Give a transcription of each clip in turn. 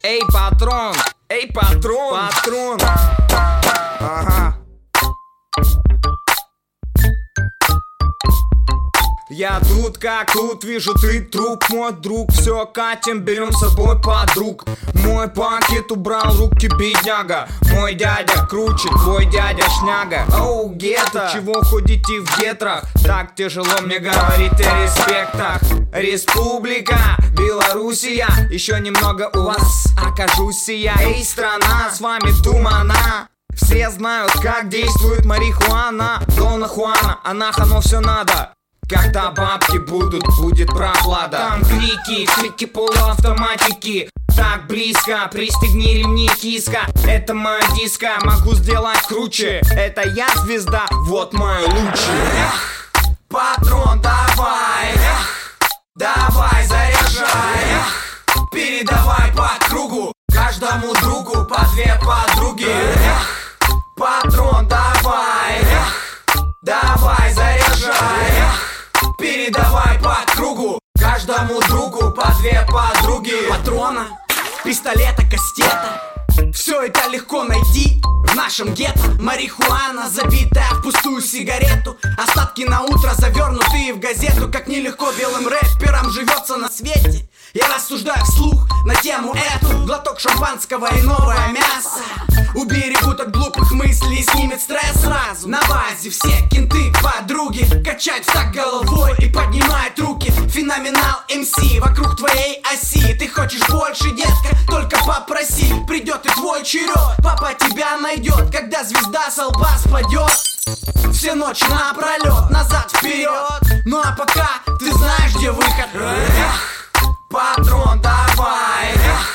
Эй, патрон! Эй, патрон! Патрон! Ага. Я тут как тут, вижу ты труп, мой друг. Все, катим, берем с собой подруг. Мой пакет убрал руки, бедняга. Мой дядя круче, твой дядя шняга. Оу, гетто, чего ходите в гетрах? Так тяжело мне говорить о респектах. Республика, Белоруссия, еще немного у вас окажусь я. Эй, страна, с вами тумана. Все знают, как действует марихуана. Дона Хуана, анахано все надо. Когда бабки будут, будет прохлада. Там крики полуавтоматики. Так близко, пристегни ремни, киска. Это моя диско, могу сделать круче. Это я звезда, вот мой лучший. Патрон, давай, давай, заряжай. Передавай по кругу, каждому другу по две подруги. Патрон, давай, давай, заряжай. Передавай по кругу, каждому другу по две подруги. Патрона, пистолета, кастета, все это легко найти в нашем гетто. Марихуана, забитая в пустую сигарету. Остатки на утро, завернутые в газету. Как нелегко белым рэперам живется на свете. Я рассуждаю вслух на тему эту. Глоток шампанского и новое мясо уберегут от глупых мыслей и снимет стресс сразу. На базе все кенты, подруги, качать так головой и поднимать руки. Феноменал МС вокруг твоей оси. Ты хочешь больше, детка, только попроси. Придет и твой черед, папа тебя найдет. Когда звезда с лба спадет, все ночи напролет, назад, вперед. Ну а пока ты знаешь, где выход. Патрон, давай,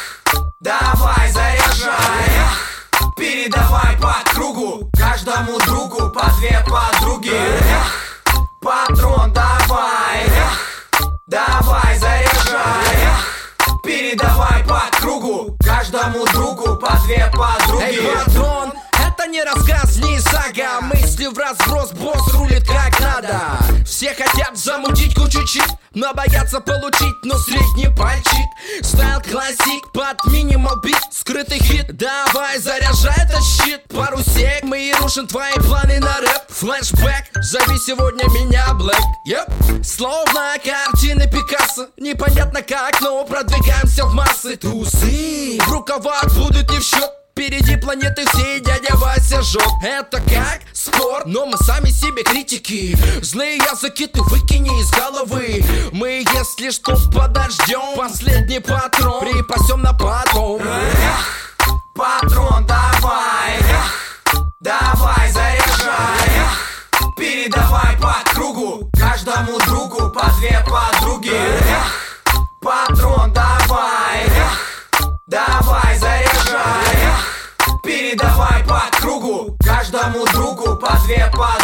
давай, заряжай. Передавай по кругу, каждому другу по две подруги. Патрон, давай, давай, заряжай. Передавай по кругу, каждому другу по две подруги. Эй, патрон, это не рассказ, не сага. Мысли в разброс, босс рулит как надо. Все хотят замутить кучу чит, но боятся получить, но средний пальчик. Стайл классик под минимал бит, скрытый хит. Давай, заряжай этот щит. Пару сек, мы и рушим твои планы на рэп. Флэшбэк, зови сегодня меня Блэк. Словно картины Пикассо, непонятно как, но продвигаемся в массы. Тусы в рукавах будут не в счет. Впереди планеты всей дядя Вася жжет. Это как спорт, но мы сами себе критики. Злые языки ты выкини из головы. Мы, если что, подождем. Последний патрон припасем на потом. Патрон, давай, давай, заряжай. Передавай по кругу, каждому другу по две подруги. Патрон, давай, давай, заряжай. Передавай по кругу, каждому другу по две подруги.